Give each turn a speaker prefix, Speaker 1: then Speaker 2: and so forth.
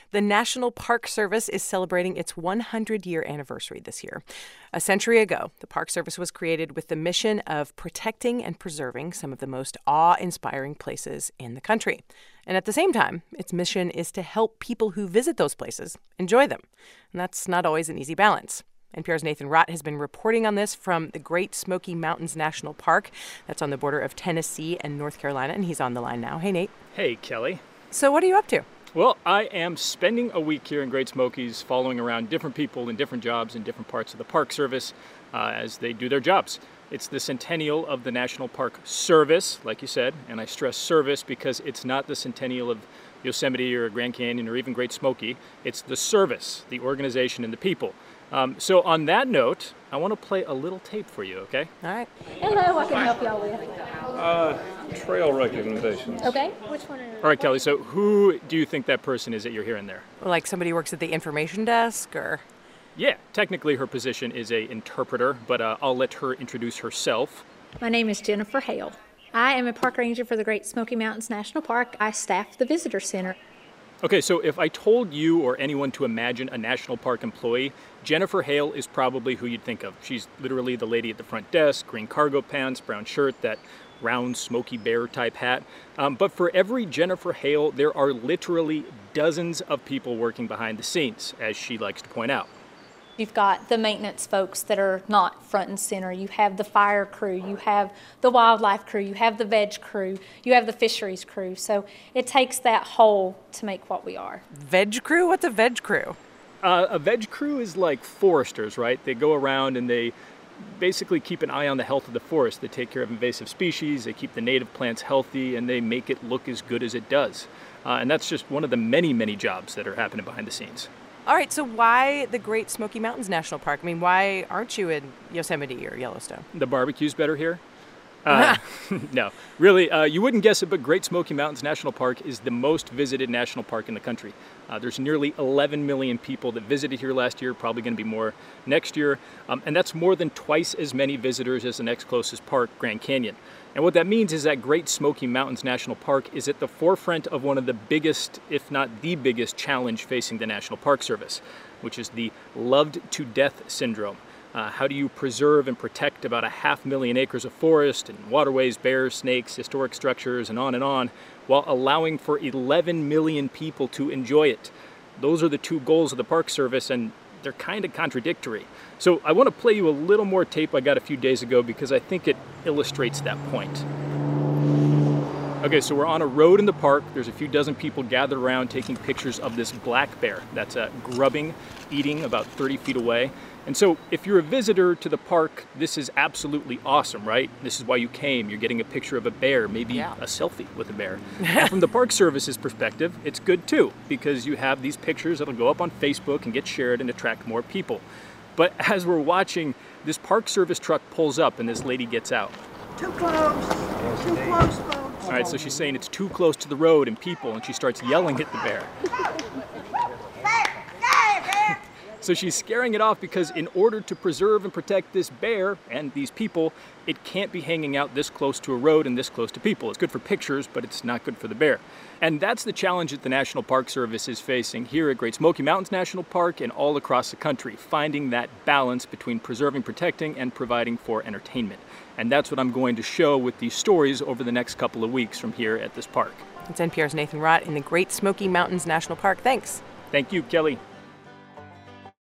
Speaker 1: The National Park Service is celebrating its 100-year anniversary this year. A century ago, the Park Service was created with the mission of protecting and preserving some of the most awe-inspiring places in the country. And at the same time, its mission is to help people who visit those places enjoy them. And that's not always an easy balance. NPR's Nathan Rott has been reporting on this from the Great Smoky Mountains National Park. That's on the border of Tennessee and North Carolina, and he's on the line now. Hey, Nate.
Speaker 2: Hey, Kelly.
Speaker 1: So what are you up to?
Speaker 2: Well, I am spending a week here in Great Smokies following around different people in different jobs in different parts of the Park Service as they do their jobs. It's the centennial of the National Park Service, like you said, and I stress service because it's not the centennial of Yosemite or Grand Canyon or even Great Smoky. It's the service, the organization, and the people. So on that note, I want to play a little tape for you, okay?
Speaker 1: All right.
Speaker 3: Hello, what can I help y'all with?
Speaker 4: Trail recommendations.
Speaker 3: Okay, which one are
Speaker 2: All right, Kelly, so who do you think that person is that you're hearing there?
Speaker 1: Like somebody who works at the information desk, or?
Speaker 2: Yeah, technically her position is a interpreter, but I'll let her introduce herself.
Speaker 3: My name is Jennifer Hale. I am a park ranger for the Great Smoky Mountains National Park. I staff the visitor center.
Speaker 2: Okay, so if I told you or anyone to imagine a national park employee, Jennifer Hale is probably who you'd think of. She's literally the lady at the front desk, green cargo pants, brown shirt, that round Smokey Bear type hat. But for every Jennifer Hale, there are literally dozens of people working behind the scenes, as she likes to point out.
Speaker 3: You've got the maintenance folks that are not front and center. You have the fire crew. You have the wildlife crew. You have the veg crew. You have the fisheries crew. So it takes that whole to make what we are.
Speaker 1: Veg crew? What's a veg crew?
Speaker 2: A veg crew is like foresters, right? They go around and they basically keep an eye on the health of the forest. They take care of invasive species, they keep the native plants healthy, and they make it look as good as it does. And that's just one of the many, many jobs that are happening behind the scenes.
Speaker 1: All right, so why the Great Smoky Mountains National Park? I mean, why aren't you in Yosemite or Yellowstone?
Speaker 2: The barbecue's better here? No, really, you wouldn't guess it, but Great Smoky Mountains National Park is the most visited national park in the country. There's nearly 11 million people that visited here last year, probably going to be more next year, and that's more than twice as many visitors as the next closest park, Grand Canyon. And what that means is that Great Smoky Mountains National Park is at the forefront of one of the biggest, if not the biggest, challenge facing the National Park Service, which is the loved to death syndrome. How do you preserve and protect about 500,000 acres of forest and waterways, bears, snakes, historic structures, and on, while allowing for 11 million people to enjoy it? Those are the two goals of the Park Service, and they're kind of contradictory. So I want to play you a little more tape I got a few days ago because I think it illustrates that point. Okay, so we're on a road in the park. There's a few dozen people gathered around taking pictures of this black bear that's grubbing, eating about 30 feet away. And so if you're a visitor to the park, this is absolutely awesome, right? This is why you came. You're getting a picture of a bear, maybe a selfie with a bear. And from the Park Service's perspective, it's good too, because you have these pictures that'll go up on Facebook and get shared and attract more people. But as we're watching, this Park Service truck pulls up and this lady gets out.
Speaker 5: Too close. Too close, folks.
Speaker 2: All right, so she's saying it's too close to the road and people, and she starts yelling at the bear. So she's scaring it off because in order to preserve and protect this bear and these people, it can't be hanging out this close to a road and this close to people. It's good for pictures, but it's not good for the bear. And that's the challenge that the National Park Service is facing here at Great Smoky Mountains National Park and all across the country, finding that balance between preserving, protecting, and providing for entertainment. And that's what I'm going to show with these stories over the next couple of weeks from here at this park.
Speaker 1: It's NPR's Nathan Rott in the Great Smoky Mountains National Park. Thanks.
Speaker 2: Thank you, Kelly.